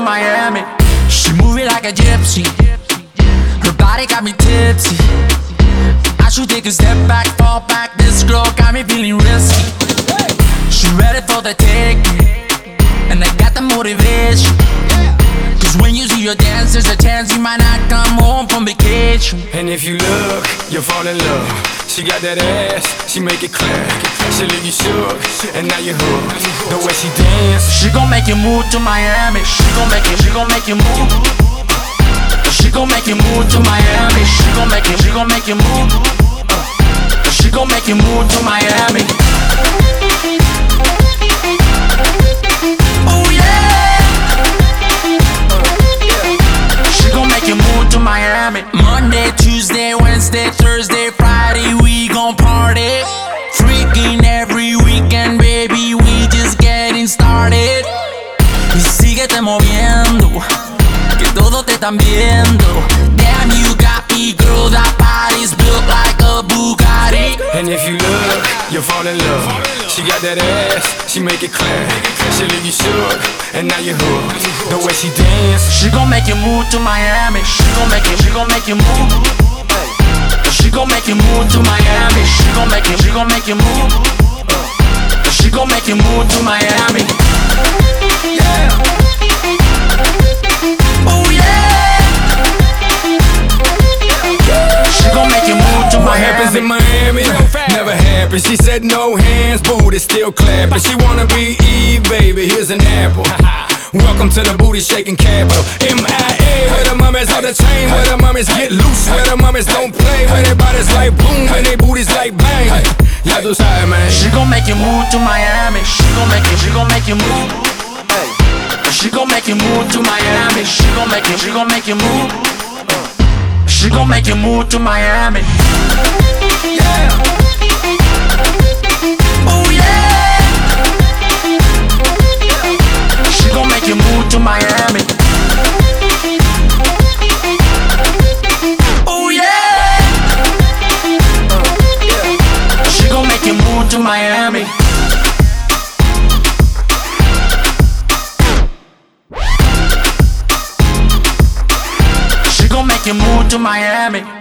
Miami. She moving like a gypsy. Her body got me tipsy. I should take a step back, fall back. This girl got me feeling risky. She ready for the taking, and I got the motivation. Cause when you see her dance, there's a chance you might not come home from vacation. And if you look, you'll fall in love. She got that ass, she make it clear. She leave you shook, and now you hooked. The way she dance, she gon' make you move to Miami. She gon' make you move. She gon' make you move to Miami. She gon' make you move. She gon' make you move to Miami. Oh yeah. She gon' make you move to Miami. Monday, Tuesday, Wednesday, Thursday, Friday, we gon' party. Freaking every weekend, baby, we just getting started. Y síguete moviendo, que todos te están viendo. Damn, you got me, girl, that body's built like a Bugatti. and if you look, you'll fall in love. She got that ass, she make it clear. She leave you shook, and now you hooked. The way she dance, she gon' make you move to Miami. She gon' make you move. She gon' make you move to Miami. She gon' make you move. She gon' make you move to Miami. Yeah. Oh yeah. She gon' make you move to what happens in Miami never happens. She said no hands, booty still clapping. She wanna be Eve, baby, here's an apple. Welcome to the booty shaking capital, MIA. Where the mummies on the chain, where the mummies get loose, where the mummies don't play, where their bodies like boom, and their booties like bang. Ya tú sabes, man. She gon' make you move to Miami. She gon' make you move. She gon' make you move to Miami. She gon' make you move. She gon' make you move to Miami. Yeah. Oh yeah. She gon' make you move to Miami. Oh yeah. She gon' make you move to Miami. She gon' make you move to Miami.